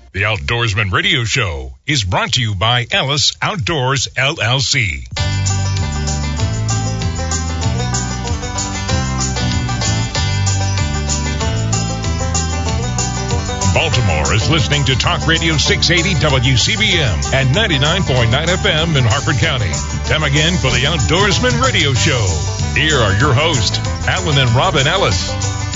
The Outdoorsman Radio Show is brought to you by Ellis Outdoors, LLC. Baltimore is listening to Talk Radio 680 WCBM and 99.9 FM in Harford County. Time again for the Outdoorsman Radio Show. Here are your hosts, Alan and Robin Ellis.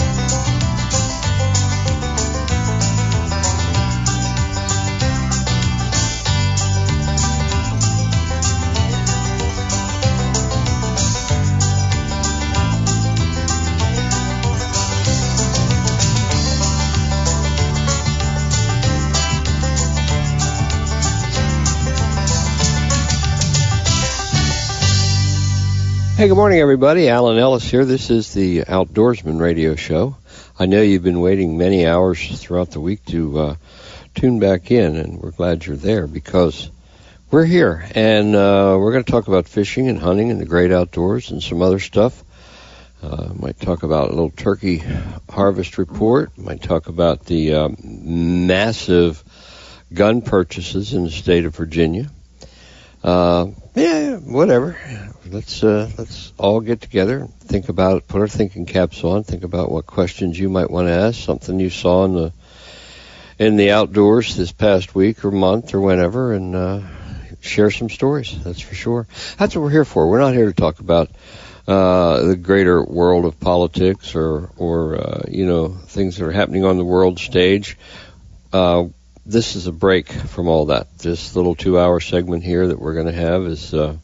Hey, good morning, everybody. Alan Ellis here. This is the Outdoorsman Radio Show. I know you've been waiting many hours throughout the week to tune back in, and we're glad you're there because we're here. And we're going to talk about fishing and hunting and the great outdoors and some other stuff. Might talk about a little turkey harvest report. Might talk about the massive gun purchases in the state of Virginia. Yeah, whatever. Let's all get together and think about it, put our thinking caps on, think about what questions you might want to ask, something you saw in the outdoors this past week or month or whenever, and share some stories, that's for sure. That's what we're here for. We're not here to talk about the greater world of politics or things that are happening on the world stage. This is a break from all that. This little 2-hour segment here that we're going to have is a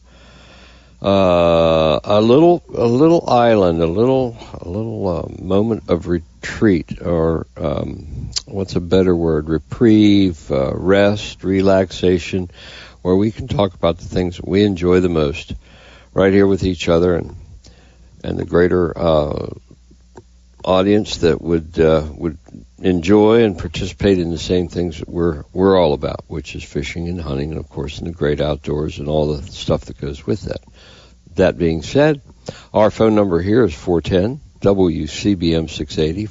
little island, a little moment of retreat, or what's a better word? Reprieve, rest, relaxation, where we can talk about the things that we enjoy the most, right here with each other and the greater audience that would enjoy and participate in the same things that we're all about, which is fishing and hunting and, of course, in the great outdoors and all the stuff that goes with that. That being said, our phone number here is 410-WCBM-680,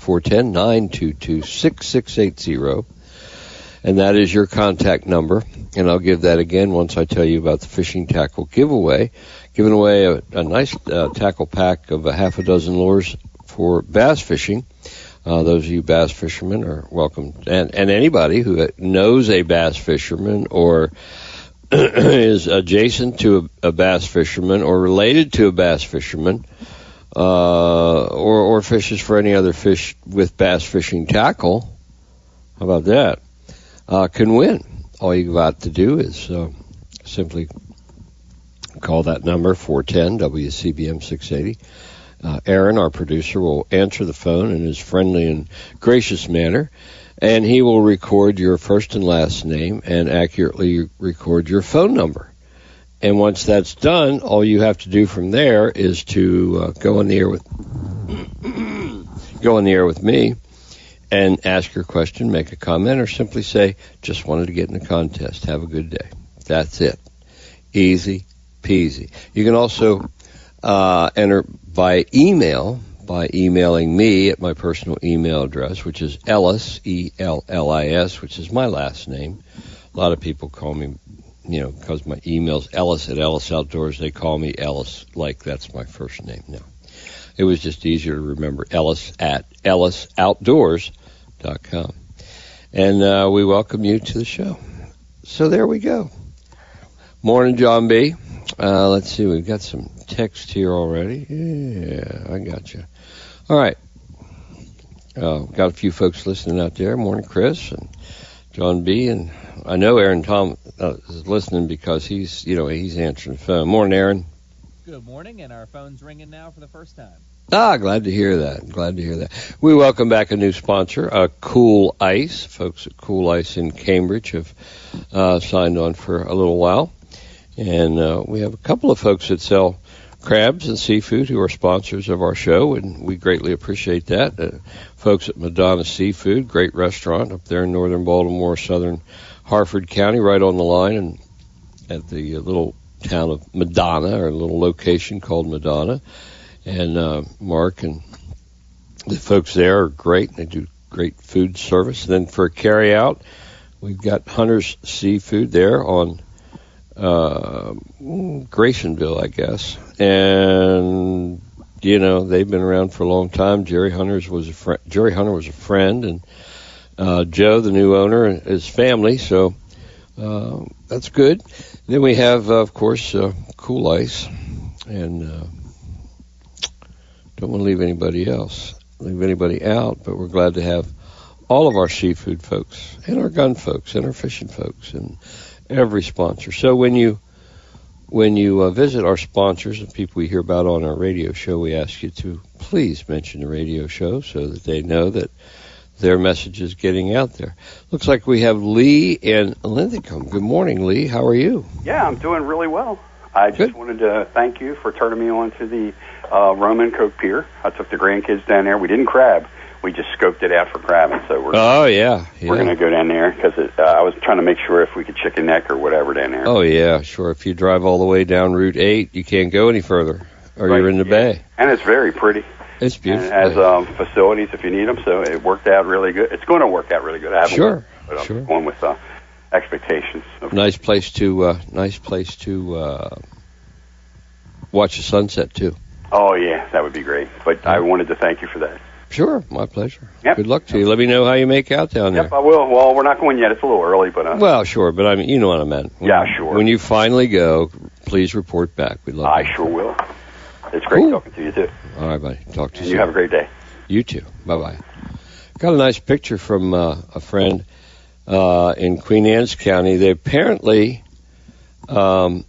410-922-6680, and that is your contact number. And I'll give that again once I tell you about the fishing tackle giveaway. Giving away a nice tackle pack of a half a dozen lures for bass fishing. Those of you bass fishermen are welcome, and anybody who knows a bass fisherman or is adjacent to a bass fisherman or related to a bass fisherman, or fishes for any other fish with bass fishing tackle. How about that? Can win. All you got to do is simply call that number, 410-WCBM-680. Aaron, our producer, will answer the phone in his friendly and gracious manner, and he will record your first and last name and accurately record your phone number. And once that's done, all you have to do from there is to go on the air with me and ask your question, make a comment, or simply say, just wanted to get in the contest. Have a good day. That's it. Easy peasy. You can also enter by email by emailing me at my personal email address, which is Ellis, E-L-L-I-S, which is my last name. A lot of people call me, because my email's Ellis at Ellis Outdoors, they call me Ellis like that's my first name. No, it was just easier to remember, Ellis at EllisOutdoors.com. And we welcome you to the show. So there we go. Morning, John B. Let's see, we've got some text here already. Yeah, I got you. All right. Got a few folks listening out there. Morning, Chris and John B. And I know Aaron Tom is listening because he's answering the phone. Morning, Aaron. Good morning, and our phone's ringing now for the first time. Glad to hear that. We welcome back a new sponsor, Cool Ice. Folks at Cool Ice in Cambridge have signed on for a little while. And we have a couple of folks that sell crabs and seafood who are sponsors of our show, and we greatly appreciate that. Folks at Madonna Seafood, great restaurant up there in northern Baltimore, southern Harford County, right on the line, and at the little town of Madonna, or a little location called Madonna. And Mark and the folks there are great. They do great food service. And then for carry out, We've got Hunter's Seafood there on Graysonville, I guess. And, you know, they've been around for a long time. Jerry Hunter was a friend, and Joe, the new owner, and his family. So that's good. Then we have, of course, Cool Ice. And don't want to leave anybody out, but we're glad to have all of our seafood folks and our gun folks and our fishing folks and every sponsor. So when you visit our sponsors and people we hear about on our radio show, we ask you to please mention the radio show so that they know that their message is getting out there. Looks like we have Lee and Linthicum. Good morning, Lee. How are you? Yeah, I'm doing really well. I just wanted to thank you for turning me on to the Roman Cove Pier. I took the grandkids down there. We didn't crab. We just scoped it out for crabbing. So we're going to go down there because I was trying to make sure if we could chicken neck or whatever down there. Oh, yeah, sure. If you drive all the way down Route 8, you can't go any further, or you're in the bay. And it's very pretty. It's beautiful. And it has facilities if you need them, so it worked out really good. It's going to work out really good. I haven't sure. But I'm going with expectations. Nice place to watch the sunset, too. Oh, yeah, that would be great. But I wanted to thank you for that. Sure, my pleasure. Yep. Good luck to you. Let me know how you make out down there. Yep, I will. Well, we're not going yet. It's a little early, but... well, sure, but I mean, you know what I meant. Sure. When you finally go, please report back. We'd love I sure will. It's great talking to you, too. All right, buddy. Talk to you soon. You have a great day. You too. Bye-bye. Got a nice picture from a friend in Queen Anne's County. They apparently... I got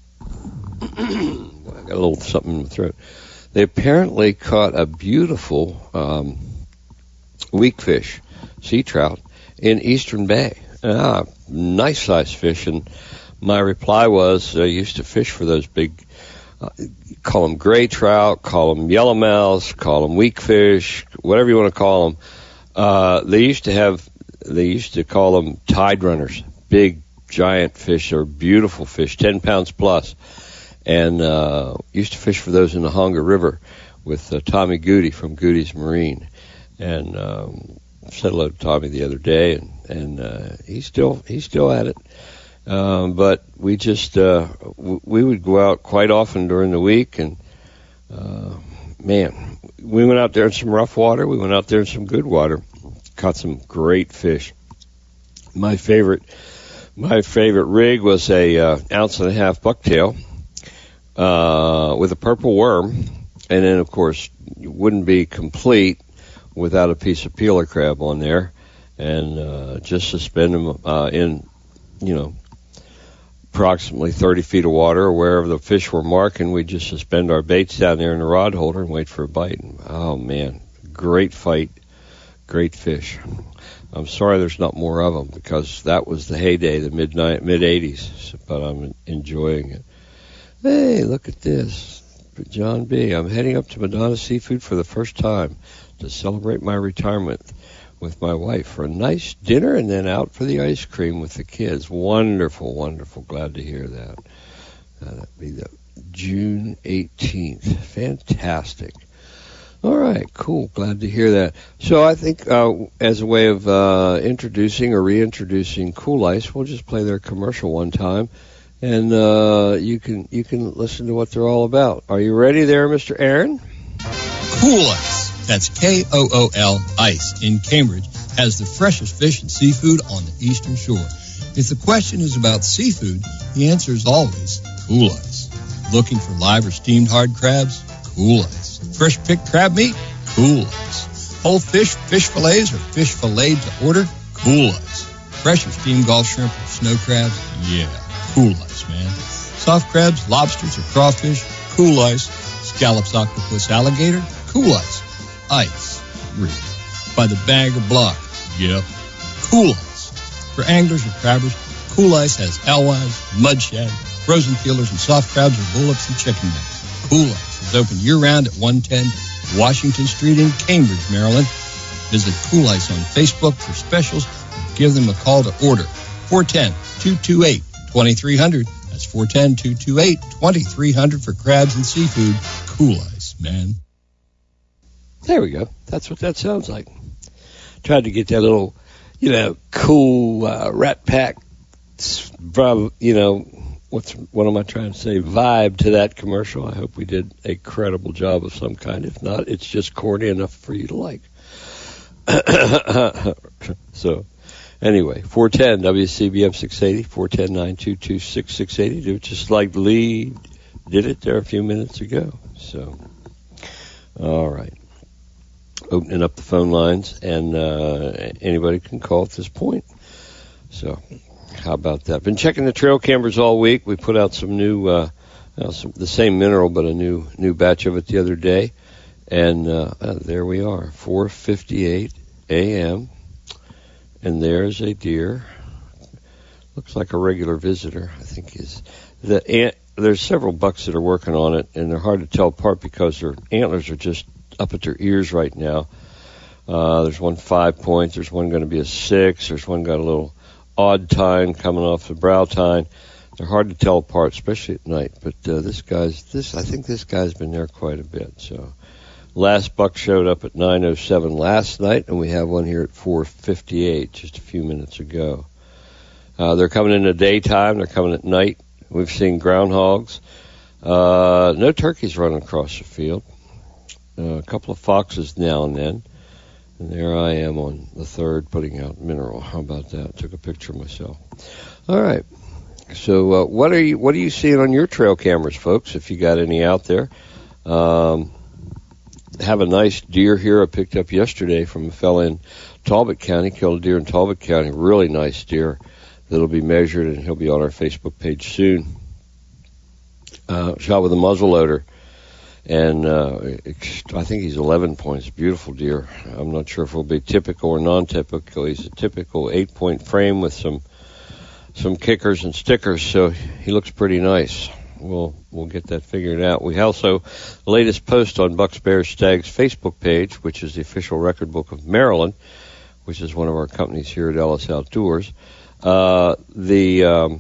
a little something in my throat. They apparently caught a beautiful weakfish, sea trout, in Eastern Bay. Nice sized fish. And my reply was, I used to fish for those big, call them gray trout, call them yellowmouths, call them weakfish, whatever you want to call them. They used to call them tide runners, big, giant fish. They're beautiful fish, 10 pounds plus. And used to fish for those in the Honga River with Tommy Goody from Goody's Marine. And said hello to Tommy the other day, and he's still at it. But we just we would go out quite often during the week, and man, we went out there in some rough water. We went out there in some good water, caught some great fish. My favorite rig was a 1.5 ounce bucktail. With a purple worm, and then, of course, you wouldn't be complete without a piece of peeler crab on there, and just suspend them in, approximately 30 feet of water, or wherever the fish were marking. We'd just suspend our baits down there in the rod holder and wait for a bite. And, oh, man, great fight, great fish. I'm sorry there's not more of them, because that was the heyday, the mid-'80s, but I'm enjoying it. Hey, look at this. John B. I'm heading up to Madonna Seafood for the first time to celebrate my retirement with my wife for a nice dinner and then out for the ice cream with the kids. Wonderful, wonderful. Glad to hear that. That'll be the June 18th. Fantastic. All right, cool. Glad to hear that. So I think as a way of introducing or reintroducing Cool Ice, we'll just play their commercial one time. And you can listen to what they're all about. Are you ready there, Mr. Aaron? Cool Ice, that's Kool Ice, in Cambridge, has the freshest fish and seafood on the Eastern Shore. If the question is about seafood, the answer is always Cool Ice. Looking for live or steamed hard crabs? Cool Ice. Fresh picked crab meat? Cool Ice. Whole fish fillets, or fish filleted to order? Cool Ice. Fresh or steamed Gulf shrimp or snow crabs? Yeah. Cool Ice, man. Soft crabs, lobsters, or crawfish? Cool Ice. Scallops, octopus, alligator? Cool Ice. Ice. Real. By the bag or block? Yep. Cool Ice. For anglers or crabbers, Cool Ice has alewives, mudshad, frozen peelers, and soft crabs or bullocks and chicken necks. Cool Ice is open year-round at 110 Washington Street in Cambridge, Maryland. Visit Cool Ice on Facebook for specials and give them a call to order. 410-228-2300. That's 410-228-2300 for crabs and seafood. Cool Ice, man. There we go. That's what that sounds like. Tried to get that little cool Rat Pack, what am I trying to say? Vibe to that commercial. I hope we did a credible job of some kind. If not, it's just corny enough for you to like. So, anyway, 410 WCBM 680, 410-922-6680. Do it just like Lee did it there a few minutes ago. So, all right. Opening up the phone lines, and anybody can call at this point. So, how about that? Been checking the trail cameras all week. We put out some new, the same mineral, but a new batch of it the other day. And there we are, 4:58 a.m. And there's a deer. Looks like a regular visitor, I think there's several bucks that are working on it, and they're hard to tell apart because their antlers are just up at their ears right now. There's one 5 points. There's one going to be a 6. There's one got a little odd tine coming off the brow tine. They're hard to tell apart, especially at night. But I think this guy's been there quite a bit. So last buck showed up at 9:07 last night, and we have one here at 4:58 just a few minutes ago. They're coming in the daytime. They're coming at night. We've seen groundhogs. No turkeys running across the field. A couple of foxes now and then. And there I am on the 3rd putting out mineral. How about that? Took a picture myself. All right. So what are you seeing on your trail cameras, folks, if you got any out there? Have a nice deer here I picked up yesterday from a fella in Talbot County. Killed a deer in Talbot County. Really nice deer that'll be measured, and he'll be on our Facebook page soon. Shot with a muzzleloader. And I think he's 11 points. Beautiful deer. I'm not sure if it'll be typical or non-typical. He's a typical 8-point frame with some kickers and stickers, so he looks pretty nice. We'll get that figured out. We also, the latest post on Bucks, Bears, Stags Facebook page, which is the official record book of Maryland, which is one of our companies here at Ellis Outdoors. The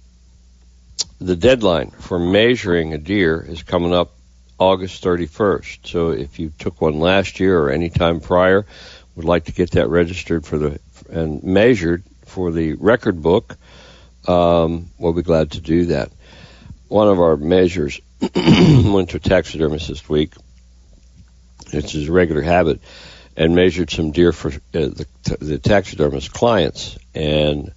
deadline for measuring a deer is coming up August 31st. So if you took one last year or any time prior, would like to get that registered and measured for the record book, we'll be glad to do that. One of our measures went to a taxidermist this week. It's his regular habit, and measured some deer for the taxidermist clients, and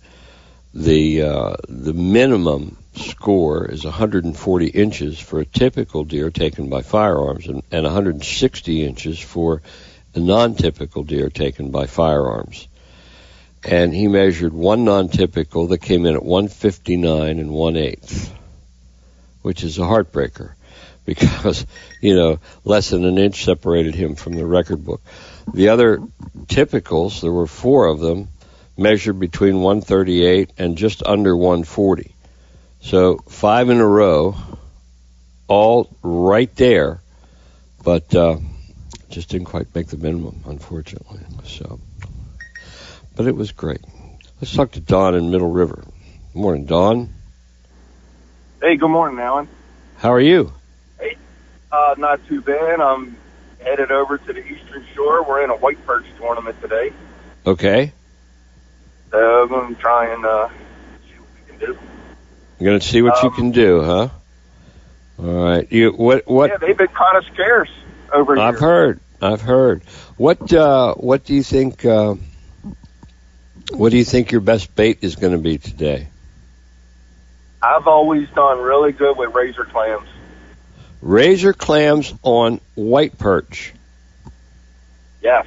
the minimum score is 140 inches for a typical deer taken by firearms, and 160 inches for a non-typical deer taken by firearms. And he measured one non-typical that came in at 159 1/8, which is a heartbreaker because, less than an inch separated him from the record book. The other typicals, there were 4 of them, measured between 138 and just under 140. So 5 in a row, all right there, but just didn't quite make the minimum, unfortunately. So, but it was great. Let's talk to Don in Middle River. Good morning, Don. Hey, good morning, Alan. How are you? Hey, not too bad. I'm headed over to the Eastern Shore. We're in a white perch tournament today. Okay. I'm going to try and see what we can do. You're going to see what you can do, huh? All right. What? Yeah, they've been kind of scarce over here. I've heard. What do you think? What do you think your best bait is going to be today? I've always done really good with razor clams. Razor clams on white perch. Yes.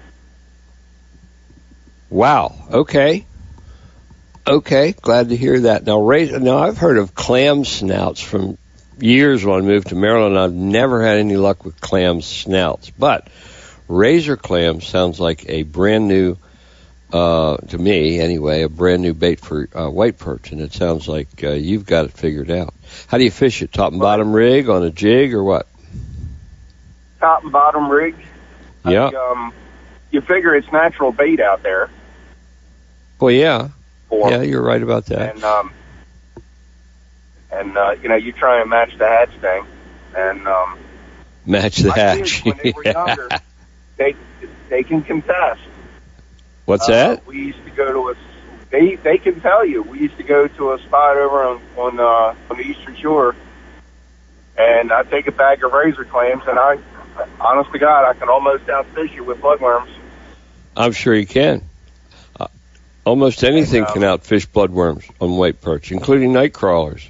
Wow. Okay. Glad to hear that. Now, I've heard of clam snouts from years when I moved to Maryland. I've never had any luck with clam snouts, but razor clam sounds like a brand new, to me anyway, a brand new bait for white perch, and it sounds like you've got it figured out. How do you fish it? Top and bottom rig on a jig or what? Top and bottom rig. Yeah. You figure it's natural bait out there. Well, yeah. Yeah, you're right about that. And you try and match the hatch thing, and match the hatch. When they were younger, they can contest. What's that? We used to go to they can tell you, we used to go to a spot over on the Eastern Shore, and I take a bag of razor clams, and I, honest to God, I can almost outfish you with bloodworms. I'm sure you can. Almost anything can outfish bloodworms on white perch, including night crawlers.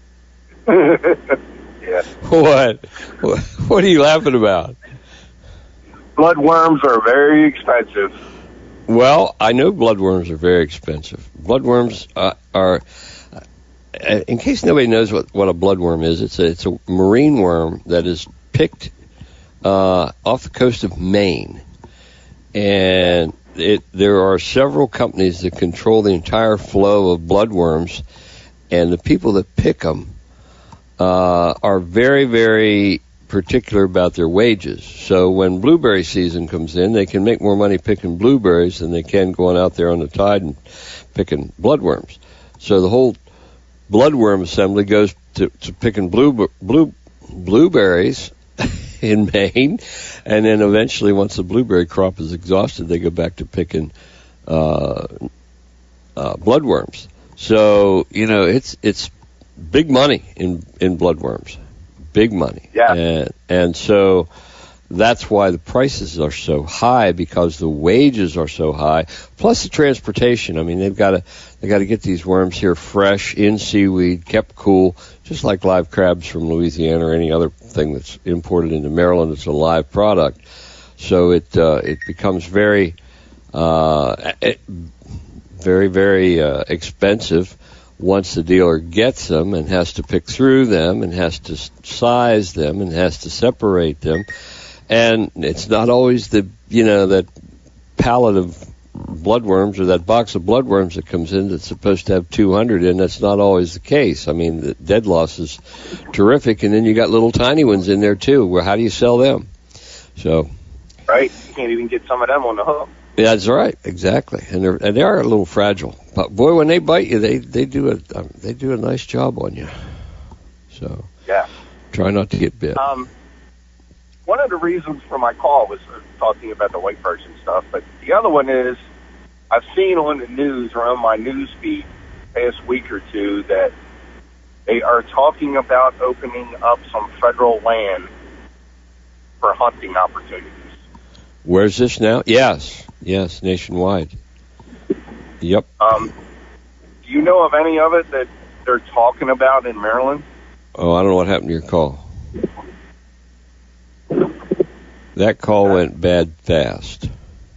Yeah. What are you laughing about? Bloodworms are very expensive. Well, I know bloodworms are very expensive. Bloodworms are, in case nobody knows what a bloodworm is, it's a marine worm that is picked off the coast of Maine, and there are several companies that control the entire flow of bloodworms, and the people that pick them are very, very particular about their wages. So when blueberry season comes in, they can make more money picking blueberries than they can going out there on the tide and picking bloodworms. So the whole bloodworm assembly goes to picking blueberries in Maine, and then eventually, once the blueberry crop is exhausted, they go back to picking bloodworms. So it's big money in bloodworms, big money. Yeah. And so that's why the prices are so high, because the wages are so high, plus the transportation. I mean, they got to get these worms here fresh in seaweed, kept cool, just like live crabs from Louisiana or any other thing that's imported into Maryland. It's a live product, so it becomes very, very expensive once the dealer gets them and has to pick through them and has to size them and has to separate them. And it's not always that pallet of bloodworms or that box of bloodworms that comes in that's supposed to have 200 in. That's not always the case. I mean, the dead loss is terrific, and then you got little tiny ones in there too. Well, how do you sell them? So, right, you can't even get some of them on the hook. Yeah, that's right, exactly, and they are a little fragile. But boy, when they bite you, they do a nice job on you. So yeah, try not to get bit. One of the reasons for my call was talking about the white perch and stuff, but the other one is I've seen on the news or on my news feed past week or two that they are talking about opening up some federal land for hunting opportunities. Where's this now? Yes, nationwide. Yep. Do you know of any of it that they're talking about in Maryland? Oh, I don't know what happened to your call. That call went bad fast.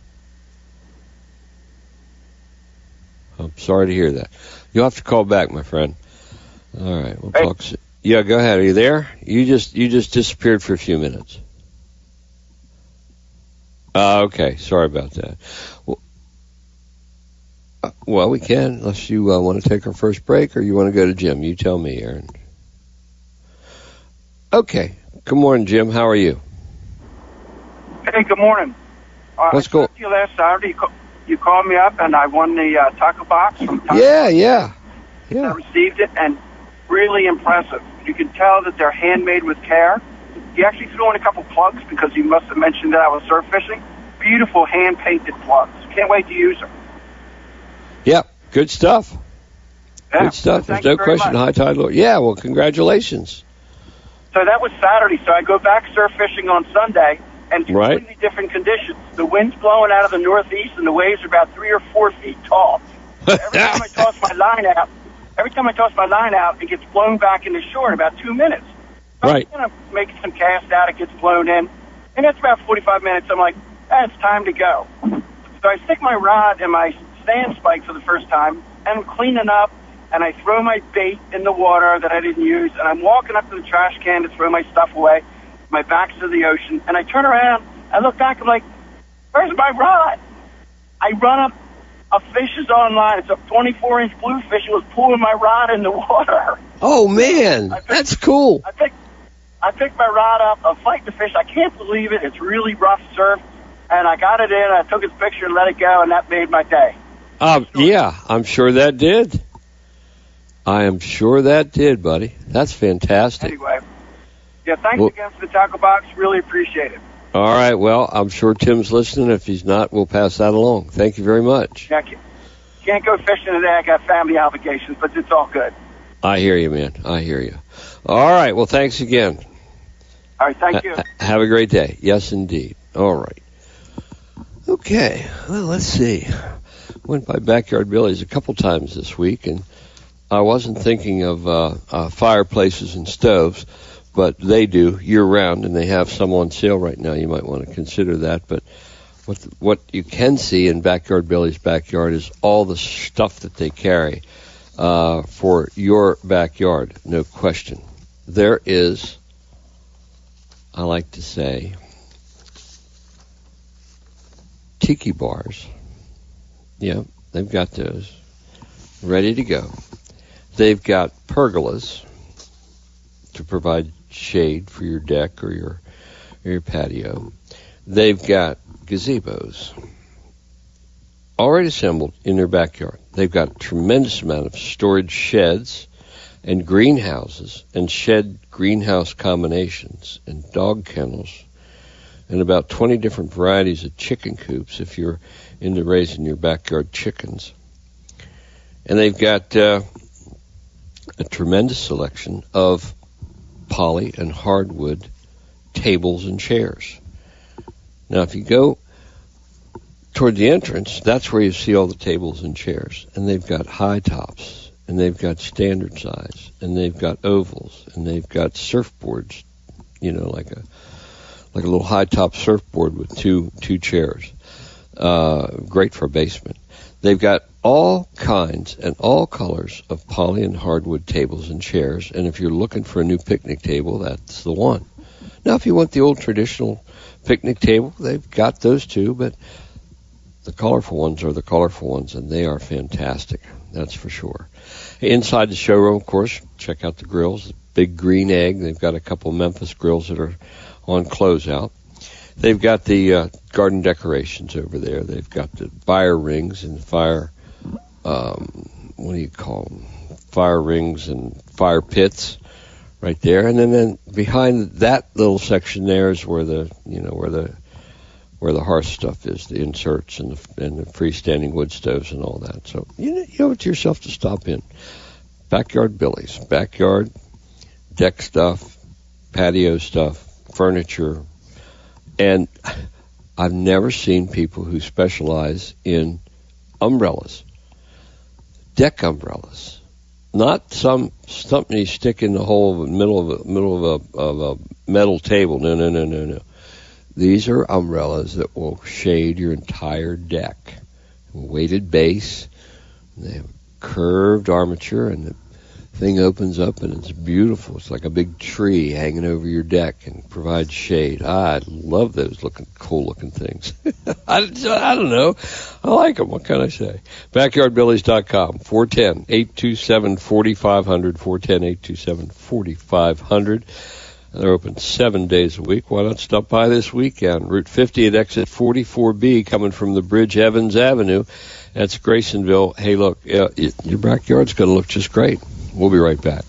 I'm sorry to hear that. You'll have to call back, my friend. All right, we'll talk soon. Yeah, go ahead. Are you there? You just disappeared for a few minutes. Okay, sorry about that. Well, we can, unless you want to take our first break or you want to go to Jim. You tell me, Aaron. Okay. Good morning, Jim. How are you? Hey, good morning. Let's go. I talked to you last Saturday. You called me up, and I won the taco box from Taco Yeah. I received it, and really impressive. You can tell that they're handmade with care. He actually threw in a couple plugs because he must have mentioned that I was surf fishing. Beautiful hand-painted plugs. Can't wait to use them. Yeah, good stuff. Yeah. Good stuff. Well, There's no question. High tide, Lord. Yeah, well, congratulations. So that was Saturday. So I go back surf fishing on Sunday, and it's completely different conditions. The wind's blowing out of the northeast, and the waves are about 3 or 4 feet tall. Every time I toss my line out, it gets blown back into shore in about 2 minutes. Right. I'm going to make some cast out. It gets blown in. And it's about 45 minutes. I'm like, it's time to go. So I stick my rod in my stand spike for the first time, and I'm cleaning up, and I throw my bait in the water that I didn't use, and I'm walking up to the trash can to throw my stuff away. My back's to the ocean, and I turn around, I look back, I'm like, where's my rod? I run up, a fish is on line. It's a 24-inch bluefish. It was pulling my rod in the water. Oh, man, that's cool. I picked my rod up. I'm fighting the fish. I can't believe it. It's really rough surf. And I got it in. I took his picture and let it go, and that made my day. Yeah, I'm sure that did. I am sure that did, buddy. That's fantastic. Anyway, yeah, thanks again for the tackle box. Really appreciate it. All right. Well, I'm sure Tim's listening. If he's not, we'll pass that along. Thank you very much. Can't go fishing today. I got family obligations, but it's all good. I hear you, man. I hear you. All right. Well, thanks again. All right. Thank you. Have a great day. Yes, indeed. All right. Okay. Well, let's see. Went by Backyard Billy's a couple times this week, and I wasn't thinking of fireplaces and stoves, but they do year-round, and they have some on sale right now. You might want to consider that. But what you can see in Backyard Billy's backyard is all the stuff that they carry for your backyard, no question. There is, I like to say, tiki bars. Yeah, they've got those ready to go. They've got pergolas to provide shade for your deck or your patio. They've got gazebos already assembled in their backyard. They've got a tremendous amount of storage sheds and greenhouses and shed greenhouse combinations and dog kennels and about 20 different varieties of chicken coops if you're into raising your backyard chickens. And they've got a tremendous selection of poly and hardwood tables and chairs. Now, if you go toward the entrance, that's where you see all the tables and chairs. And they've got high tops, and they've got standard size, and they've got ovals, and they've got surfboards, like a little high top surfboard with two chairs. Great for a basement. They've got all kinds and all colors of poly and hardwood tables and chairs, and if you're looking for a new picnic table, that's the one. Now, if you want the old traditional picnic table, they've got those too, but the colorful ones are the colorful ones, and they are fantastic, that's for sure. Inside the showroom, of course, check out the grills. The Big Green Egg. They've got a couple Memphis grills that are on closeout. They've got the garden decorations over there. They've got the fire rings and fire, what do you call them? Fire rings and fire pits right there. And then behind that little section there is where the hearth stuff is, the inserts and the freestanding wood stoves and all that. So you owe it to yourself to stop in. Backyard Billy's. Backyard, deck stuff, patio stuff, furniture. And I've never seen people who specialize in umbrellas, deck umbrellas, not something you stick in the middle of a metal table. No. These are umbrellas that will shade your entire deck. Weighted base, they have curved armature, and the thing opens up and it's beautiful. It's like a big tree hanging over your deck and provides shade. I love those cool looking things. I don't know. I like them. What can I say? BackyardBillies.com, 410-827-4500, 410-827-4500. They're open 7 days a week. Why not stop by this weekend? Route 50 at exit 44B, coming from the Bridge Evans Avenue. That's Graysonville. Hey, look, your backyard's going to look just great. We'll be right back.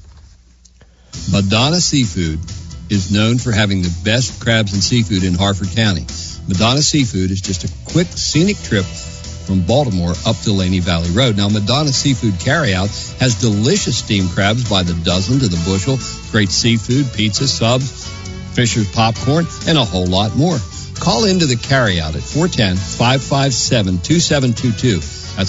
Madonna Seafood is known for having the best crabs and seafood in Harford County. Madonna Seafood is just a quick, scenic trip from Baltimore up to Laney Valley Road. Now, Madonna Seafood Carryout has delicious steamed crabs by the dozen to the bushel, great seafood, pizza, subs, Fisher's popcorn, and a whole lot more. Call into the Carryout at 410-557-2722. That's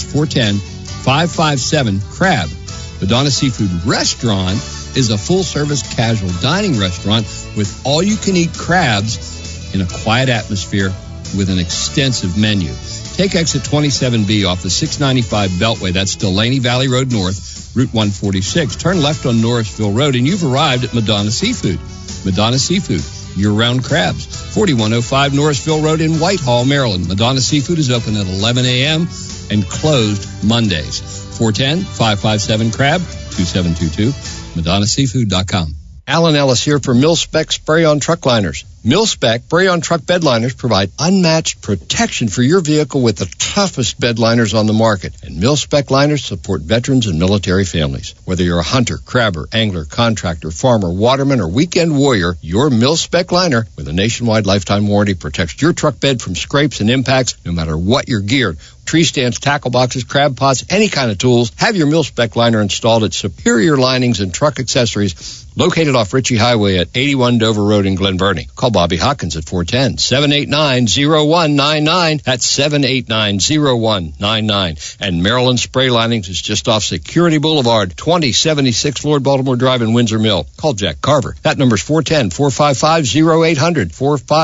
410-557-CRAB. Madonna Seafood Restaurant is a full-service casual dining restaurant with all-you-can-eat crabs in a quiet atmosphere with an extensive menu. Take exit 27B off the 695 Beltway. That's Delaney Valley Road North, Route 146. Turn left on Norrisville Road, and you've arrived at Madonna Seafood. Madonna Seafood, year-round crabs. 4105 Norrisville Road in Whitehall, Maryland. Madonna Seafood is open at 11 a.m. and closed Mondays. 410-557-CRAB, 2722, MadonnaSeafood.com. Alan Ellis here for Mil-Spec Spray on Truck Liners. Mil-Spec spray-on truck bed liners provide unmatched protection for your vehicle with the toughest bed liners on the market. And Mil-Spec liners support veterans and military families. Whether you're a hunter, crabber, angler, contractor, farmer, waterman, or weekend warrior, your Mil-Spec liner with a nationwide lifetime warranty protects your truck bed from scrapes and impacts no matter what you're geared. Tree stands, tackle boxes, crab pots, any kind of tools. Have your Mil-Spec liner installed at Superior Linings and Truck Accessories, located off Ritchie Highway at 81 Dover Road in Glen Burnie. Call Bobby Hawkins at 410-789-0199. That's 789-0199. And Maryland Spray Linings is just off Security Boulevard, 2076 Lord Baltimore Drive in Windsor Mill. Call Jack Carver. That number's 410-455-0800.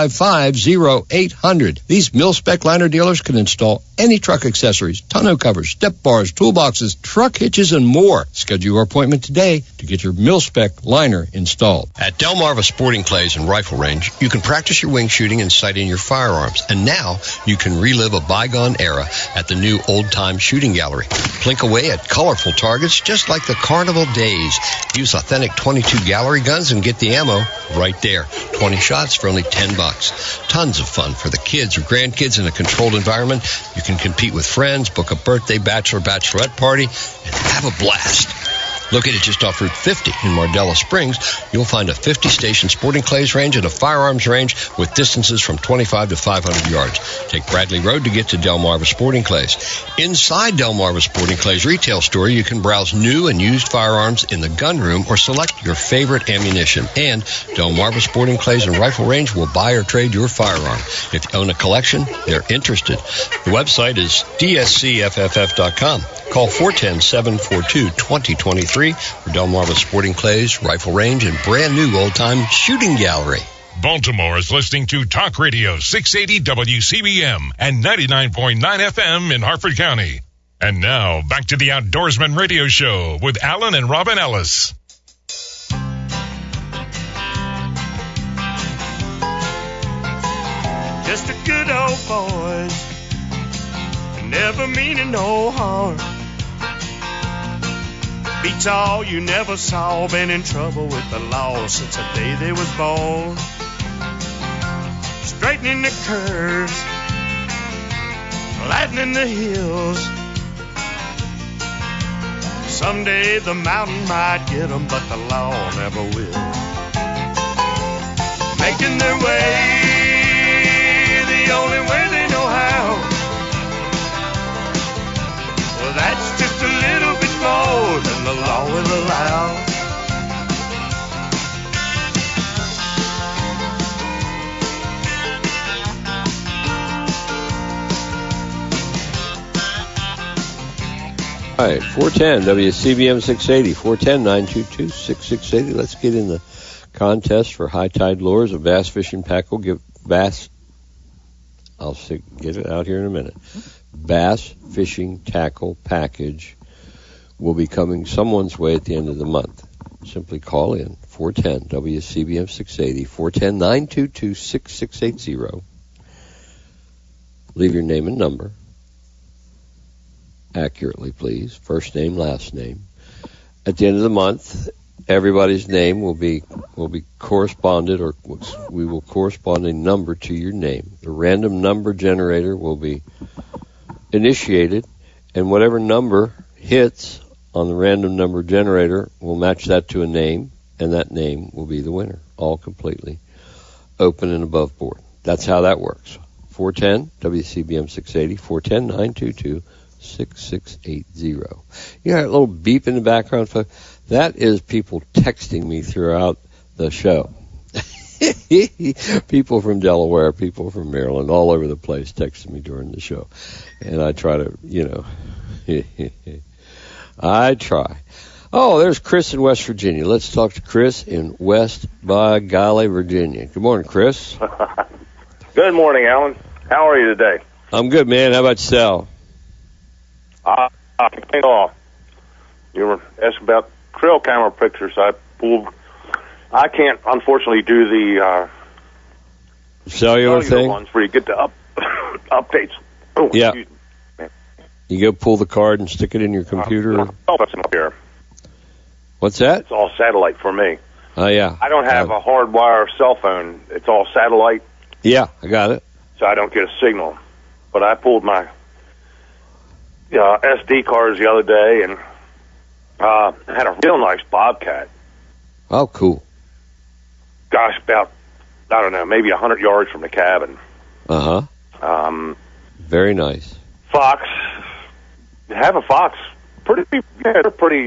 455-0800. These Mil-Spec liner dealers can install any truck accessories, tonneau covers, step bars, toolboxes, truck hitches, and more. Schedule your appointment today to get your Mil-Spec liner installed. At Delmarva Sporting Clays and Rifle Range, you can practice your wing shooting and sighting your firearms. And now you can relive a bygone era at the new Old Time Shooting Gallery. Plink away at colorful targets just like the carnival days. Use authentic .22 gallery guns and get the ammo right there. 20 shots for only $10. Tons of fun for the kids or grandkids in a controlled environment. You can compete with friends, book a birthday, bachelor, bachelorette party, and have a blast. Located just off Route 50 in Mardella Springs, you'll find a 50-station sporting clays range and a firearms range with distances from 25 to 500 yards. Take Bradley Road to get to Delmarva Sporting Clays. Inside Delmarva Sporting Clays retail store, you can browse new and used firearms in the gun room or select your favorite ammunition. And Delmarva Sporting Clays and Rifle Range will buy or trade your firearm. If you own a collection, they're interested. The website is dscfff.com. Call 410-742-2023 for Delmarva Sporting Clays, Rifle Range, and brand new old-time shooting gallery. Baltimore is listening to Talk Radio 680 WCBM and 99.9 FM in Harford County. And now, back to the Outdoorsman Radio Show with Alan and Robin Ellis. Just a good old boys, never meaning no harm. Beats all you never saw, been in trouble with the law since the day they was born. Straightening the curves, flattening the hills. Someday the mountain might get them, but the law never will. Making their way the only way they know how. Well, that's just a little bit more than the law will allow. All right, 410 WCBM 680, 410-922-6680. Let's get in the contest for High Tide Lures, a bass fishing tackle. Get it out here in a minute. Bass fishing tackle package will be coming someone's way at the end of the month. Simply call in 410 WCBM 680, 410-922-6680. Leave your name and number. Accurately, please. First name, last name. At the end of the month, everybody's name will be corresponded, or we will correspond a number to your name. The random number generator will be initiated, and whatever number hits on the random number generator will match that to a name, and that name will be the winner. All completely open and above board. That's how that works. 410 WCBM 680, 410-922-6680. You got a little beep in the background, folks. That is people texting me throughout the show. People from Delaware, people from Maryland, all over the place texting me during the show. And I try to, I try. Oh, there's Chris in West Virginia. Let's talk to Chris in West by Golly, Virginia. Good morning, Chris. Good morning, Alan. How are you today? I'm good, man. How about yourself? I can off. You were asking about trail camera pictures. I can't, unfortunately, do the cellular thing ones where you get the updates. Oh, yeah. You go pull the card and stick it in your computer. Here. What's that? It's all satellite for me. Oh, yeah. I don't have a hardwire cell phone. It's all satellite. Yeah, I got it. So I don't get a signal. But I pulled my SD cards the other day and had a real nice bobcat. Oh, cool. Gosh, about, I don't know, maybe 100 yards from the cabin. Uh-huh. Very nice. Fox. Have a fox. They're pretty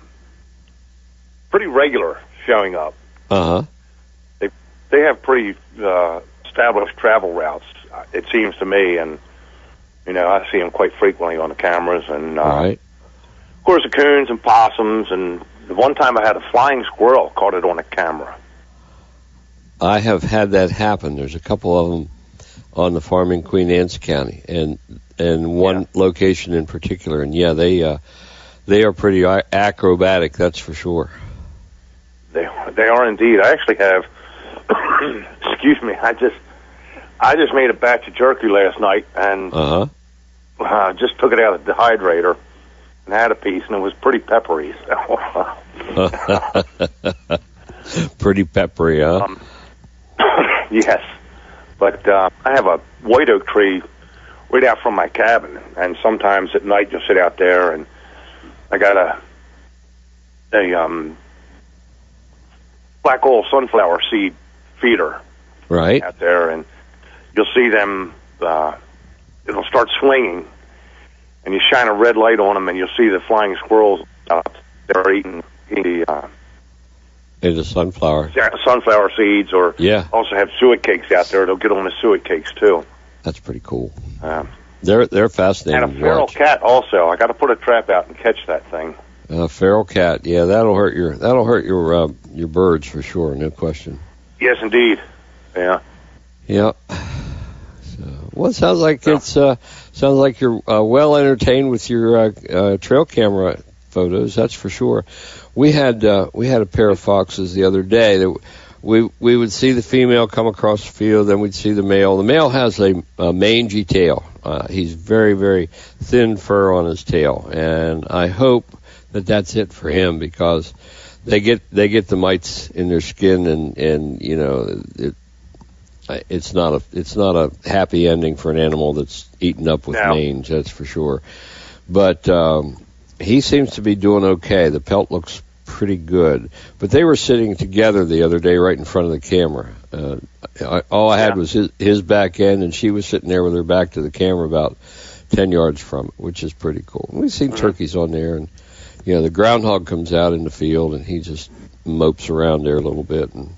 regular showing up. Uh-huh. They have pretty established travel routes, it seems to me, and I see them quite frequently on the cameras. And right. Of course, the coons and possums. And the one time I had a flying squirrel, caught it on a camera. I have had that happen. There's a couple of them on the farm in Queen Anne's County, and one location in particular. And they are pretty acrobatic, that's for sure. They are indeed. I actually have. Excuse me. I just made a batch of jerky last night, and just took it out of the dehydrator and had a piece, and it was pretty peppery. Pretty peppery, huh? Yes. But I have a white oak tree right out from my cabin, and sometimes at night you'll sit out there, and I got a black oil sunflower seed feeder right out there, and you'll see them. It'll start swinging, and you shine a red light on them, and you'll see the flying squirrels out there eating the sunflower seeds, or also have suet cakes out there. They'll get on the suet cakes too. That's pretty cool. They're fascinating. And a feral cat also. I got to put a trap out and catch that thing. Feral cat, yeah, that'll hurt your birds for sure, no question. Yes, indeed. Yeah. Yeah. So, well, it sounds like you're well entertained with your trail camera photos. That's for sure. We had a pair of foxes the other day that we would see the female come across the field, then we'd see the male. The male has a mangy tail. He's very, very thin fur on his tail, and I hope that's it for him, because they get the mites in their skin, and it's not a happy ending for an animal that's eaten up with mange, that's for sure. But he seems to be doing okay. The pelt looks pretty good. But they were sitting together the other day right in front of the camera. All I had was his back end, and she was sitting there with her back to the camera about 10 yards from it, which is pretty cool. We've seen turkeys on there, and the groundhog comes out in the field, and he just mopes around there a little bit, and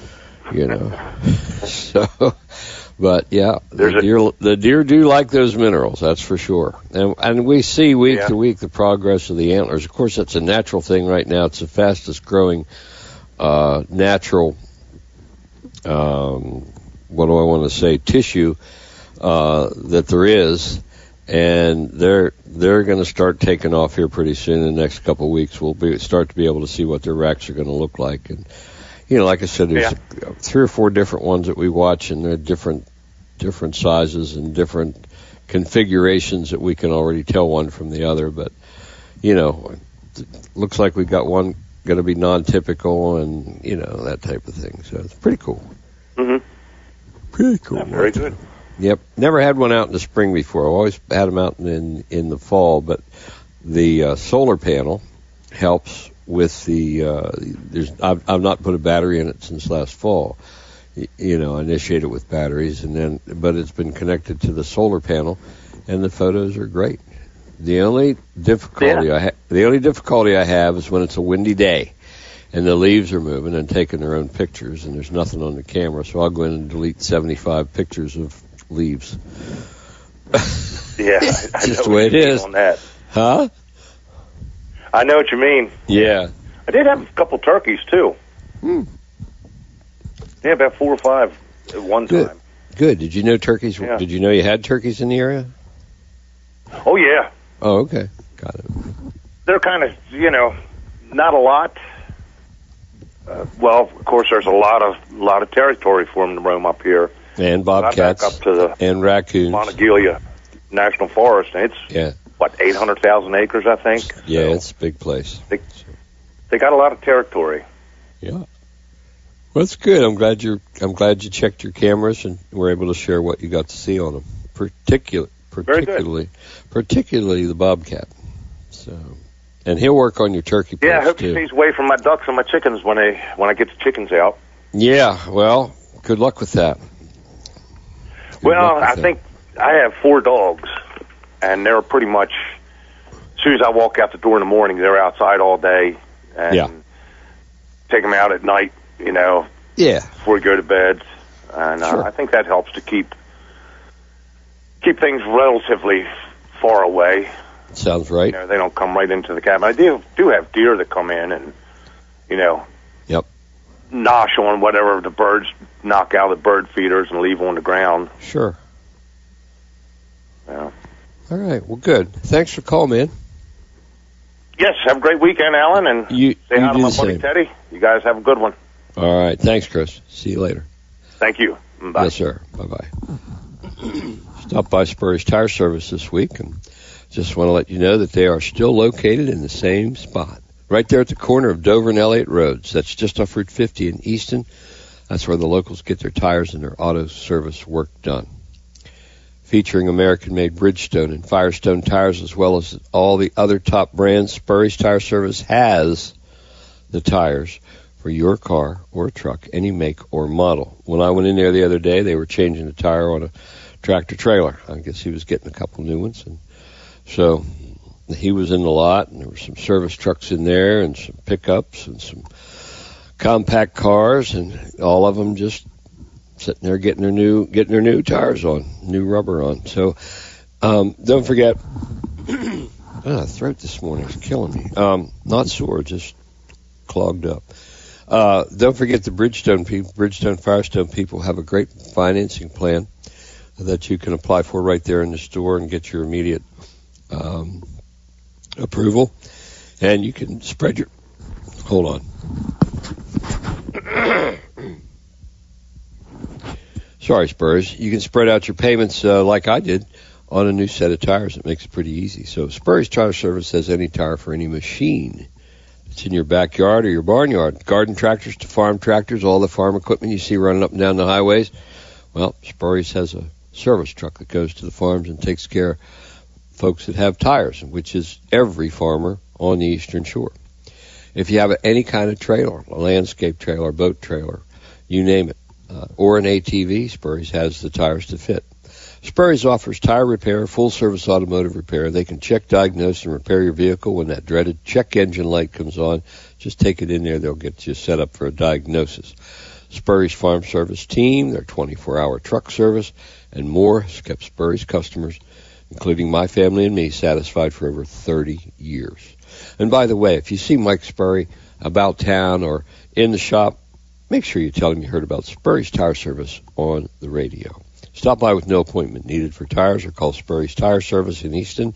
so. But yeah, the deer do like those minerals, that's for sure. And we see week to week the progress of the antlers. Of course, that's a natural thing right now. It's the fastest growing natural, tissue that there is. And they're going to start taking off here pretty soon. In the next couple of weeks, we'll start to be able to see what their racks are going to look like. And like I said, there's 3 or 4 different ones that we watch, and they're different sizes and different configurations that we can already tell one from the other. But it looks like we've got one going to be non-typical, and that type of thing. So it's pretty cool. Mm-hmm. Pretty cool. Yeah, very good. Yep. Never had one out in the spring before. I've always had them out in the fall, but the solar panel helps with the I've not put a battery in it since last fall. I initiate it with batteries, but it's been connected to the solar panel, and the photos are great. The only difficulty I have is when it's a windy day and the leaves are moving and taking their own pictures, and there's nothing on the camera, so I'll go in and delete 75 pictures of leaves. Yeah, it's just the way it is. On that. Huh? I know what you mean. Yeah. I did have a couple turkeys too. Yeah, about 4 or 5 at one time. Good. Did you know turkeys? Yeah. Did you know you had turkeys in the area? Oh yeah. Oh, okay. Got it. They're kind of, not a lot. Well, of course, there's a lot of territory for them to roam up here. And bobcats. Up to and raccoons. Monongalia National Forest, and it's 800,000 acres, I think. Yeah, it's a big place. They got a lot of territory. Yeah. Well, that's good. I'm glad you checked your cameras and were able to share what you got to see on them. Particularly the bobcat. So, and he'll work on your turkey post, yeah, I hope too. he stays away from my ducks and my chickens when I get the chickens out. Yeah, well, good luck with that. I think I have 4 dogs, and they're pretty much, as soon as I walk out the door in the morning, they're outside all day, and take them out at night, before we go to bed, and I think that helps to keep things relatively far away. Sounds right. They don't come right into the cabin. I do have deer that come in and, nosh on whatever the birds knock out of the bird feeders and leave on the ground. Sure. Yeah. All right. Well, good. Thanks for calling, man. Yes. Have a great weekend, Alan, and say hi to my buddy Teddy. You guys have a good one. All right. Thanks, Chris. See you later. Thank you. Bye. Yes, sir. Bye-bye. Stopped by Spurry's Tire Service this week, and just want to let you know that they are still located in the same spot, right there at the corner of Dover and Elliott Roads. That's just off Route 50 in Easton. That's where the locals get their tires and their auto service work done. Featuring American-made Bridgestone and Firestone tires, as well as all the other top brands, Spurry's Tire Service has the tires for your car or truck, any make or model. When I went in there the other day, they were changing the tire on a tractor-trailer. I guess he was getting a couple new ones, and so he was in the lot, and there were some service trucks in there and some pickups and some compact cars, and all of them just sitting there getting their new tires on, new rubber on. So don't forget, throat this morning is killing me. Not sore, just clogged up. Don't forget the Bridgestone Firestone people have a great financing plan that you can apply for right there in the store and get your immediate approval. And you can spread your... Hold on. Sorry, Spurs. You can spread out your payments like I did on a new set of tires. It makes it pretty easy. So Spurry's Tire Service has any tire for any machine. It's in your backyard or your barnyard. Garden tractors to farm tractors, all the farm equipment you see running up and down the highways. Well, Spurry's has a service truck that goes to the farms and takes care of folks that have tires, which is every farmer on the Eastern Shore. If you have any kind of trailer, a landscape trailer, boat trailer, you name it, or an ATV, Spurry's has the tires to fit. Spurry's offers tire repair, full-service automotive repair. They can check, diagnose, and repair your vehicle when that dreaded check engine light comes on. Just take it in there. They'll get you set up for a diagnosis. Spurry's Farm Service team, their 24-hour truck service, and more has kept Spurry's customers, including my family and me, satisfied for over 30 years. And by the way, if you see Mike Spurry about town or in the shop, make sure you tell him you heard about Spurry's Tire Service on the radio. Stop by with no appointment needed for tires or call Spurry's Tire Service in Easton,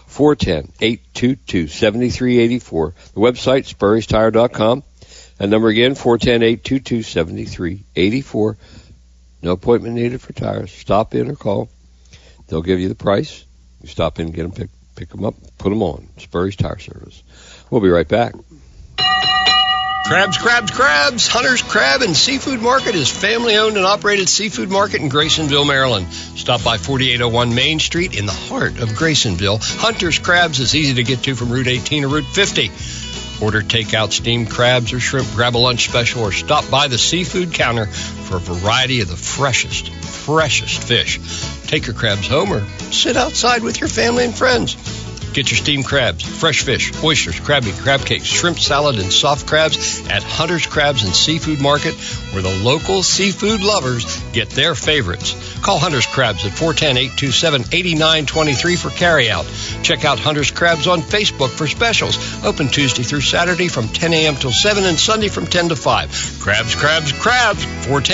410-822-7384. The website, spurrystire.com. And number again, 410-822-7384. No appointment needed for tires. Stop in or call. They'll give you the price. You stop in and get them, pick them up, put them on. Spurry's Tire Service. We'll be right back. Crabs, Crabs, Crabs! Hunter's Crab and Seafood Market is family-owned and operated seafood market in Graysonville, Maryland. Stop by 4801 Main Street in the heart of Graysonville. Hunter's Crabs is easy to get to from Route 18 or Route 50. Order takeout steamed crabs or shrimp, grab a lunch special, or stop by the seafood counter for a variety of the freshest fish. Take your crabs home or sit outside with your family and friends. Get your steamed crabs, fresh fish, oysters, crab meat, crab cakes, shrimp salad, and soft crabs at Hunter's Crabs and Seafood Market, where the local seafood lovers get their favorites. Call Hunter's Crabs at 410-827-8923 for carryout. Check out Hunter's Crabs on Facebook for specials. Open Tuesday through Saturday from 10 a.m. till 7 and Sunday from 10 to 5. Crabs, Crabs, Crabs,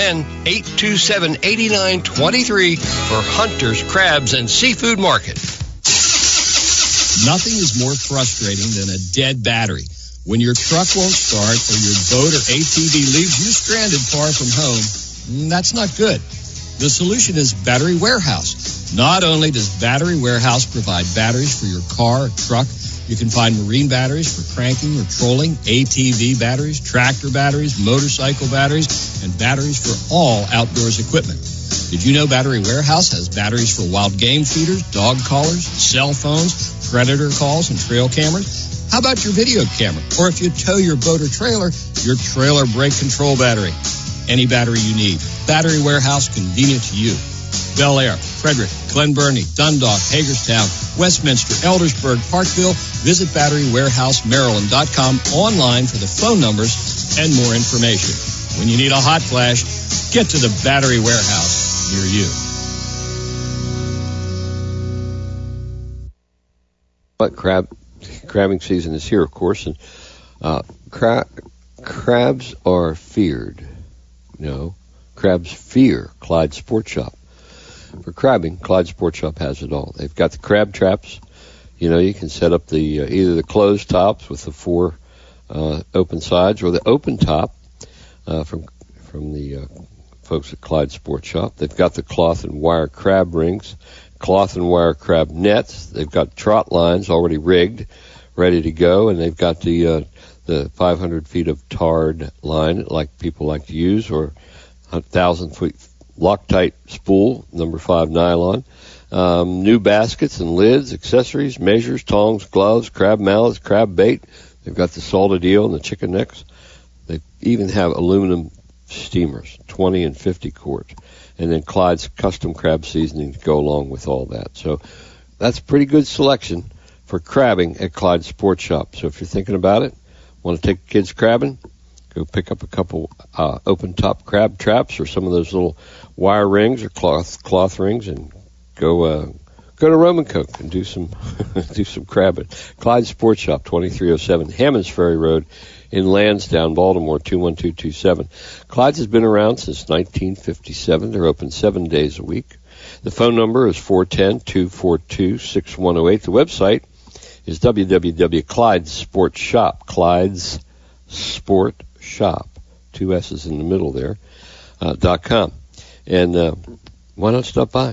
410-827-8923 for Hunter's Crabs and Seafood Market. Nothing is more frustrating than a dead battery. When your truck won't start or your boat or ATV leaves you stranded far from home, that's not good. The solution is Battery Warehouse. Not only does Battery Warehouse provide batteries for your car, truck, You can find marine batteries for cranking or trolling, ATV batteries, tractor batteries, motorcycle batteries, and batteries for all outdoors equipment. Did you know Battery Warehouse has batteries for wild game feeders, dog collars, cell phones, predator calls, and trail cameras? How about your video camera? Or if you tow your boat or trailer, your trailer brake control battery. Any battery you need. Battery Warehouse, convenient to you. Bel Air, Frederick, Glen Burnie, Dundalk, Hagerstown, Westminster, Eldersburg, Parkville. Visit BatteryWarehouseMaryland.com online for the phone numbers and more information. When you need a hot flash, get to the Battery Warehouse near you. But crabbing season is here, of course, and crabs are feared. No, crabs fear Clyde Sport Shop. For crabbing, Clyde Sport Shop has it all. They've got the crab traps. You know, you can set up the either the closed tops with the 4 open sides or the open top from the folks at Clyde Sport Shop. They've got the cloth and wire crab rings, cloth and wire crab nets. They've got trot lines already rigged, ready to go, and they've got the 500 feet of tarred line like people like to use, or 1,000-foot Loctite spool, number 5 nylon. New baskets and lids, accessories, measures, tongs, gloves, crab mallets, crab bait. They've got the salted eel and the chicken necks. They even have aluminum steamers, 20 and 50 quart. And then Clyde's custom crab seasoning to go along with all that. So that's a pretty good selection for crabbing at Clyde Sport Shop. So if you're thinking about it, want to take kids crabbing, go pick up a couple open top crab traps or some of those little wire rings or cloth rings, and go to Roman Coke and do some crabbing. Clyde Sport Shop, 2307 Hammonds Ferry Road in Lansdowne, Baltimore, 21227. Clyde's has been around since 1957. They're open 7 days a week. The phone number is 410-242-6108. The website is www.clydesportshop, Clyde's Sport Shop, 2 S's in the middle there, .com. And why not stop by?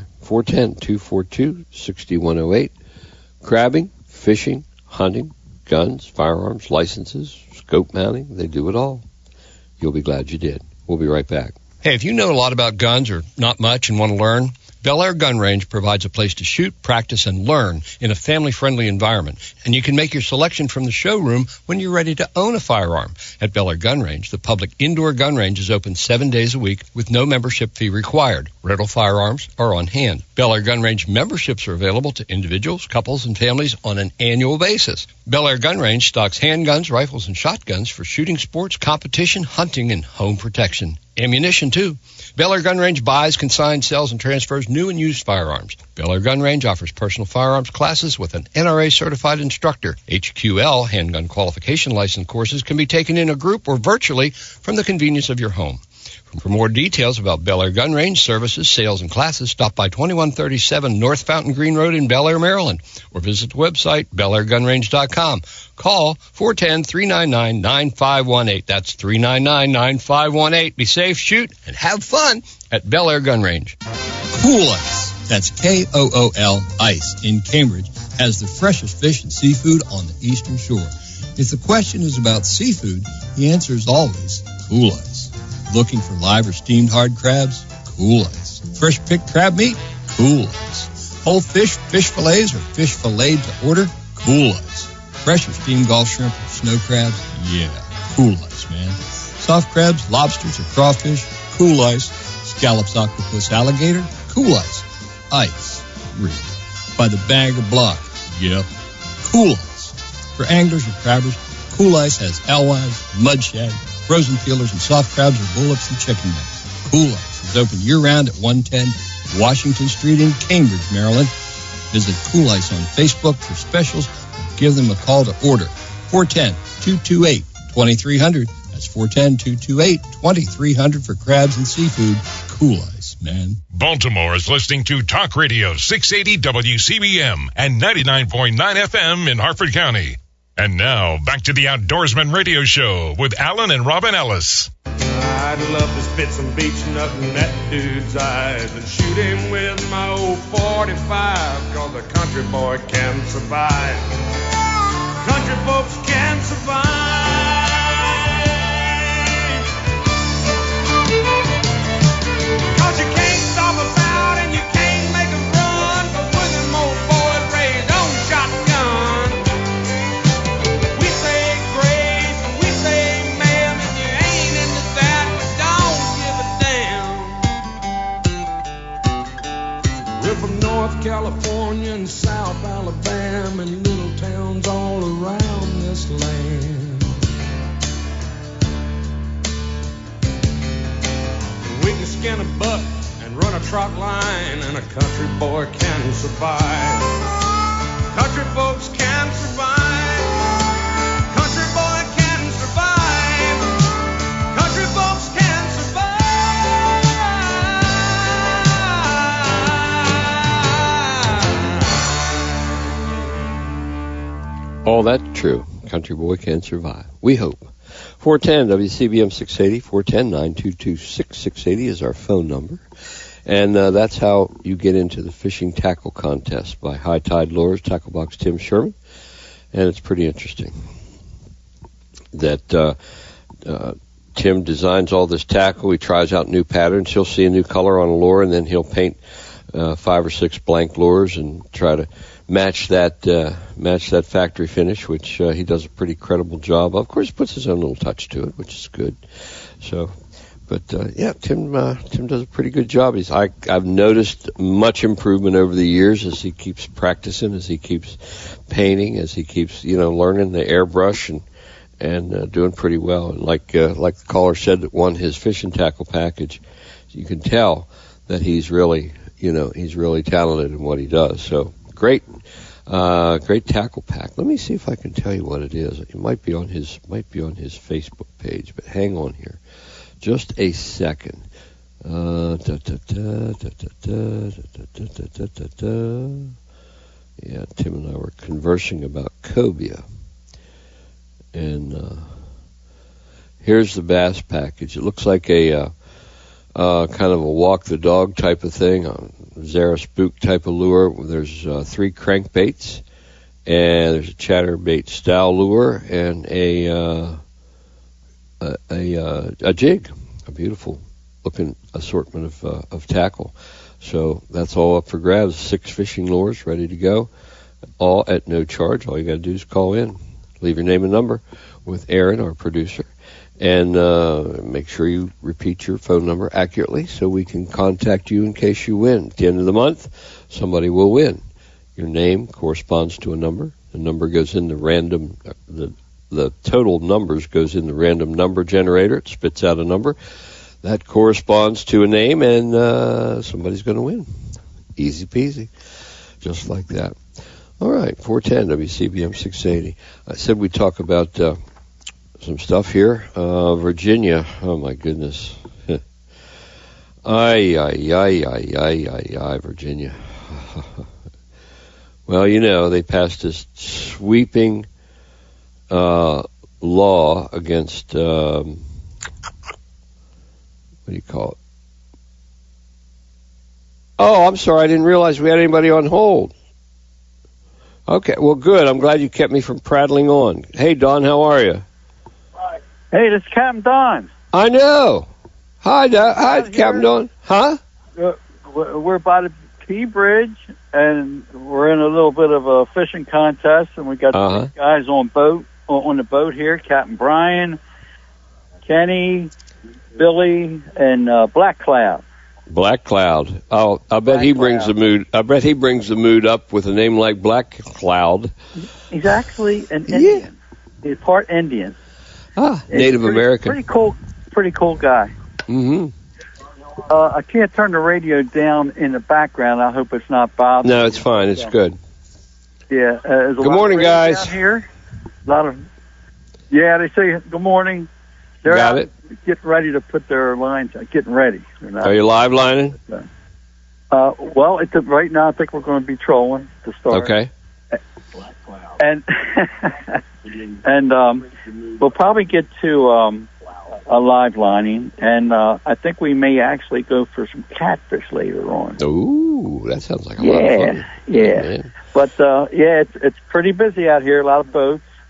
410-242-6108. Crabbing, fishing, hunting, guns, firearms, licenses, scope mounting, they do it all. You'll be glad you did. We'll be right back. Hey, if you know a lot about guns or not much and want to learn, Bel Air Gun Range provides a place to shoot, practice, and learn in a family-friendly environment. And you can make your selection from the showroom when you're ready to own a firearm. At Bel Air Gun Range, the public indoor gun range is open 7 days a week with no membership fee required. Rental firearms are on hand. Bel Air Gun Range memberships are available to individuals, couples, and families on an annual basis. Bel Air Gun Range stocks handguns, rifles, and shotguns for shooting sports, competition, hunting, and home protection. Ammunition, too. Bel Air Gun Range buys, consigns, sells, and transfers new and used firearms. Bel Air Gun Range offers personal firearms classes with an NRA-certified instructor. HQL, handgun qualification license courses, can be taken in a group or virtually from the convenience of your home. For more details about Bel Air Gun Range services, sales, and classes, stop by 2137 North Fountain Green Road in Bel Air, Maryland, or visit the website, BelAirGunRange.com. Call 410-399-9518. That's 399-9518. Be safe, shoot, and have fun at Bel Air Gun Range. Cool Ice, that's Kool Ice, in Cambridge, has the freshest fish and seafood on the Eastern Shore. If the question is about seafood, the answer is always Cool Ice. Looking for live or steamed hard crabs? Cool Ice. Fresh picked crab meat? Cool Ice. Whole fish, fish fillets, or fish filleted to order? Cool Ice. Fresh or steamed Gulf shrimp or snow crabs? Yeah, Cool Ice, man. Soft crabs, lobsters, or crawfish? Cool Ice. Scallops, octopus, alligator? Cool Ice. Ice. Really. By the bag or block? Yep. Cool Ice. For anglers or crabbers, Cool Ice has alewives, mud shad, frozen peelers, and soft crabs or bullets and chicken necks. Cool Ice is open year-round at 110 Washington Street in Cambridge, Maryland. Visit Cool Ice on Facebook for specials or give them a call to order. 410-228-2300. That's 410-228-2300 for crabs and seafood. Cool Ice, man. Baltimore is listening to Talk Radio 680 WCBM and 99.9 FM in Harford County. And now, back to the Outdoorsman Radio Show with Alan and Robin Ellis. I'd love to spit some beach nut in that dude's eyes and shoot him with my old 45, 'cause a country boy can survive. country folks can survive. Cause you can't stop a bout and you can't make them run, but with them old boys raised on shotgun. We say grace and we say ma'am, and you ain't into that, but don't give a damn. We're from North California and South Alabama and little towns all around this land. We can skin a buck and run a truck line, and a country boy can survive. Country folks can survive. Country boy can survive. Country folks can survive. All that's true. Country boy can survive. We hope. 410 WCBM 680, 410-922-6680 is our phone number. And that's how you get into the fishing tackle contest by High Tide Lures, Tackle Box Tim Sherman. And it's pretty interesting that Tim designs all this tackle. He tries out new patterns. He'll see a new color on a lure, and then he'll paint 5 or 6 blank lures and try to match that factory finish, which he does a pretty credible job of. Of course, he puts his own little touch to it, which is good. So, but yeah, Tim does a pretty good job. I've noticed much improvement over the years as he keeps practicing, as he keeps painting, as he keeps learning the airbrush and doing pretty well. And like the caller said that won his fishing tackle package, you can tell that he's really talented in what he does. So. Great tackle pack. Let me see if I can tell you what it is. It might be on his Facebook page, but hang on here, just a second. Yeah, Tim and I were conversing about cobia, and here's the bass package. It looks like a kind of a walk the dog type of thing, a Zara Spook type of lure. There's 3 crankbaits, and there's a chatterbait style lure, and a jig, a beautiful looking assortment of tackle. So that's all up for grabs. 6 fishing lures ready to go, all at no charge. All you got to do is call in, leave your name and number with Aaron, our producer. And make sure you repeat your phone number accurately so we can contact you in case you win. At the end of the month, somebody will win. Your name corresponds to a number. The number goes in the random, the total numbers goes in the random number generator. It spits out a number. That corresponds to a name, and somebody's going to win. Easy peasy. Just like that. All right, 410 WCBM 680. I said we'd talk about some stuff here. Virginia, oh my goodness. Virginia. Well, they passed this sweeping law against, what do you call it? Oh, I'm sorry, I didn't realize we had anybody on hold. Okay, well, good. I'm glad you kept me from prattling on. Hey, Don, how are you? Hey, this is Captain Don. I know. Hi, Captain Don. Huh? We're by the Key Bridge, and we're in a little bit of a fishing contest, and we got these guys on the boat here, Captain Brian, Kenny, Billy, and Black Cloud. Black Cloud. Oh, I bet he brings the mood. I bet he brings the mood up with a name like Black Cloud. He's actually an Indian. He's part Indian. Native American. Pretty cool guy. Mm-hmm. I can't turn the radio down in the background. I hope it's not bothering. No, it's fine. It's good. Yeah. Good morning, guys. Out here. A lot of. Yeah, they say good morning. They're Got it. Getting ready to put their lines. Getting ready. Are you live lining? Well, right now I think we're going to be trolling to start. Okay. And we'll probably get to a live lining, and I think we may actually go for some catfish later on. Ooh, that sounds like a lot of fun. Yeah. But it's pretty busy out here. A lot of boats.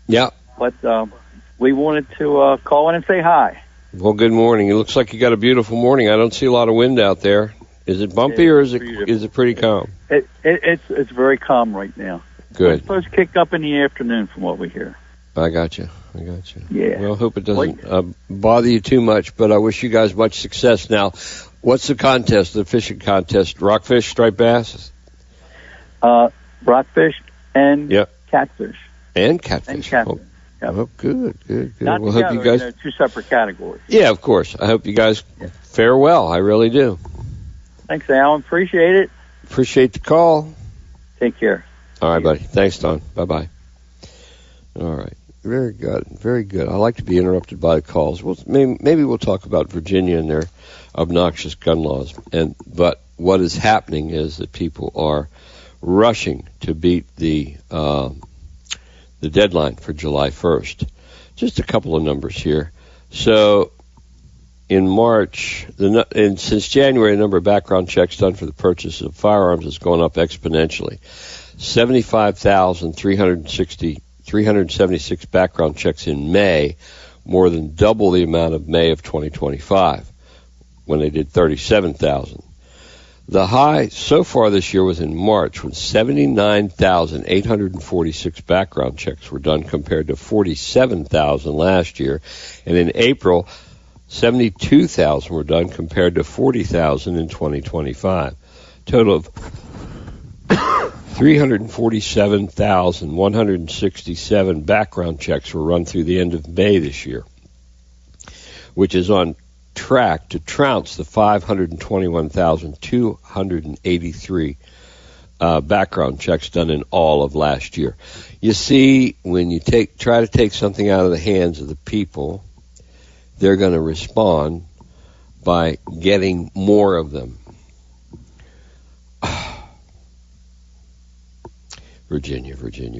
Yeah. But we wanted to call in and say hi. Well, good morning. It looks like you got a beautiful morning. I don't see a lot of wind out there. Is it bumpy or is it pretty calm? It's very calm right now. Good. It's supposed to kick up in the afternoon from what we hear. I got you. Yeah. Well, I hope it doesn't bother you too much, but I wish you guys much success. Now, what's the contest, the fishing contest? Rockfish, striped bass? Rockfish and catfish. And catfish. And catfish. Oh, good. Not well, together, hope you guys. Two separate categories. Yeah, of course. I hope you guys fare well. I really do. Thanks, Alan. Appreciate it. Appreciate the call. Take care. All right, buddy. Thanks, Don. Bye-bye. All right. Very good. I like to be interrupted by the calls. Well, maybe we'll talk about Virginia and their obnoxious gun laws. But what is happening is that people are rushing to beat the deadline for July 1st. Just a couple of numbers here. So in March, since January, the number of background checks done for the purchase of firearms has gone up exponentially. 376 background checks in May, more than double the amount of May of 2025, when they did 37,000. The high so far this year was in March, when 79,846 background checks were done compared to 47,000 last year. And in April, 72,000 were done compared to 40,000 in 2025. Total of 347,167 background checks were run through the end of May this year, which is on track to trounce the 521,283 background checks done in all of last year. You see, when you try to take something out of the hands of the people, they're going to respond by getting more of them. Virginia.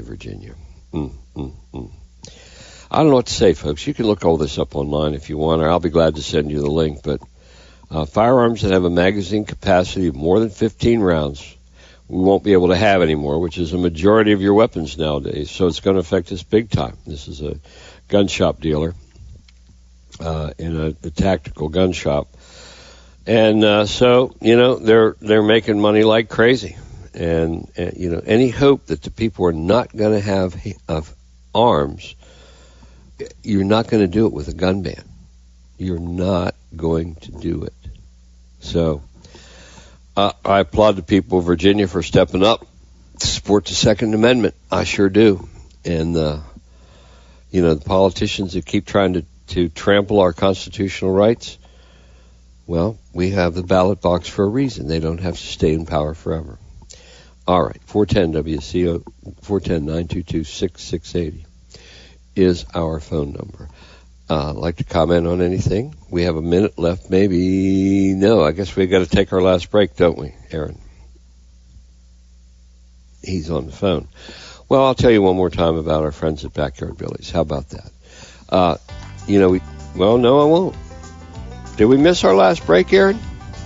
I don't know what to say, folks. You can look all this up online if you want, or I'll be glad to send you the link. But firearms that have a magazine capacity of more than 15 rounds, we won't be able to have anymore, which is a majority of your weapons nowadays. So it's going to affect us big time. This is a gun shop dealer in a tactical gun shop. And so, they're making money like crazy. And any hope that the people are not going to have arms, you're not going to do it with a gun ban. You're not going to do it. So I applaud the people of Virginia for stepping up to support the Second Amendment. I sure do. And, the politicians that keep trying to trample our constitutional rights, well, we have the ballot box for a reason. They don't have to stay in power forever. All right, 410-WCO, 410-922-6680 is our phone number. Like to comment on anything? We have a minute left, maybe. No, I guess we've got to take our last break, don't we, Aaron? He's on the phone. Well, I'll tell you one more time about our friends at Backyard Billy's. How about that? No, I won't. Did we miss our last break, Aaron?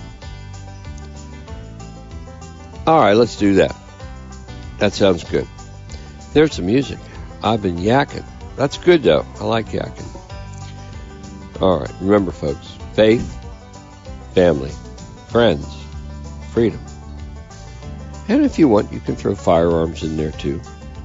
All right, let's do that. That sounds good. There's some music. I've been yakking. That's good, though. I like yakking. All right, remember, folks, faith, family, friends, freedom. And if you want, you can throw firearms in there, too.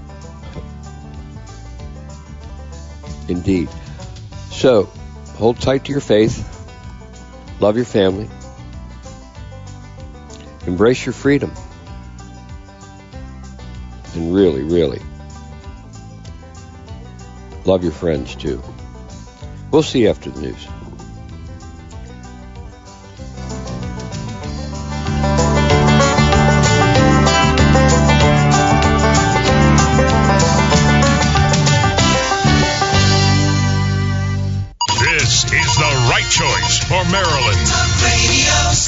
Indeed. So, hold tight to your faith. Love your family. Embrace your freedom. And really, really love your friends, too. We'll see you after the news. This is the right choice for Maryland. Talk Radio